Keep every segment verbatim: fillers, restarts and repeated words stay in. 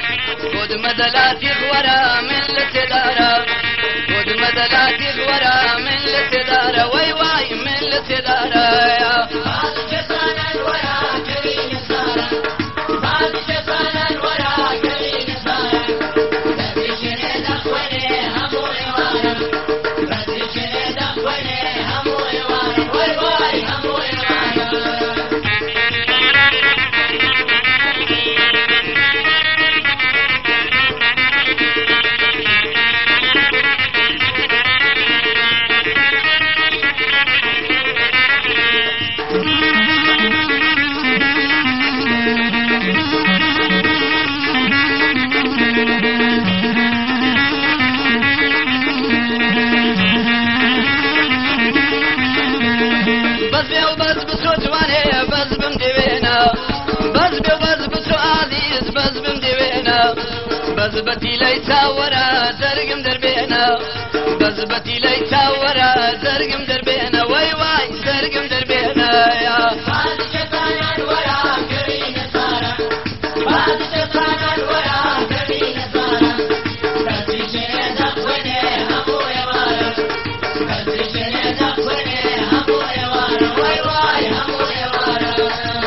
خود مدلاتي غورا من لتدارا خود مدلاتي غورا من لتدارا وي واي من لتدارا يا بس بيو بس بسو جواني بس بمدوينا بس بيو بس بسو عزيز بس بمدوينا بس بتي لي تاورا زرقم دربينا بس بتي لي تاورا زرقم دربينا واي واي زرقم دربينا يا بعد شيطانا ورا كريم سارة بعد شيطانا ورا كريم سارة بس شيدا وني همو يا مارا بس شيدا وني همو يا مارا واي واي همو يا مارا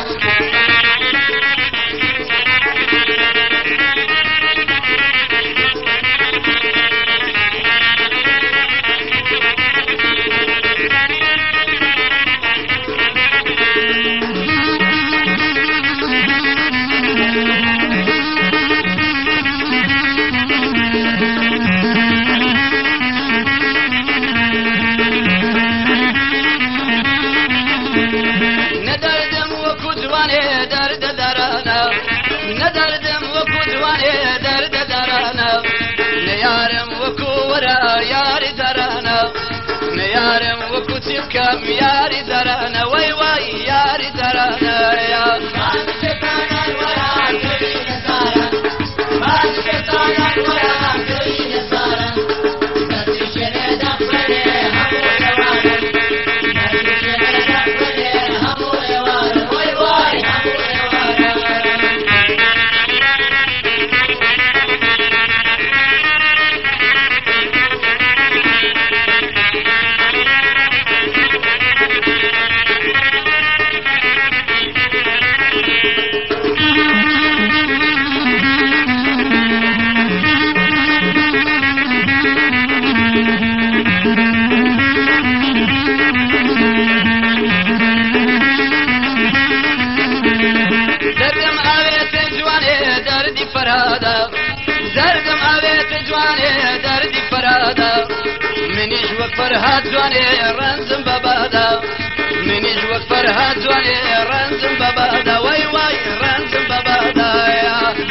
ندردم وكو جواني درد درانا ندردم وكو جواني درد درانا نيارم وكو ورا ياري درانا نيارم وكو تبكم ياري درانا واي واي ياري درانا يا بعد شيطانا ورا كريم سارة بعد شيطانا ورا كريم سارة بس شريدا فري همو يوارا بس شريدا فري همو يوارا واي واي همو يوارا زردم عويت جواني دردي فرادا زردم عويت جواني دردي فرادا منيش وقت فرهاد جواني رنزم ببادا منيش وقت فرهاد جواني رنزم ببادا واي واي رنزم ببادا يا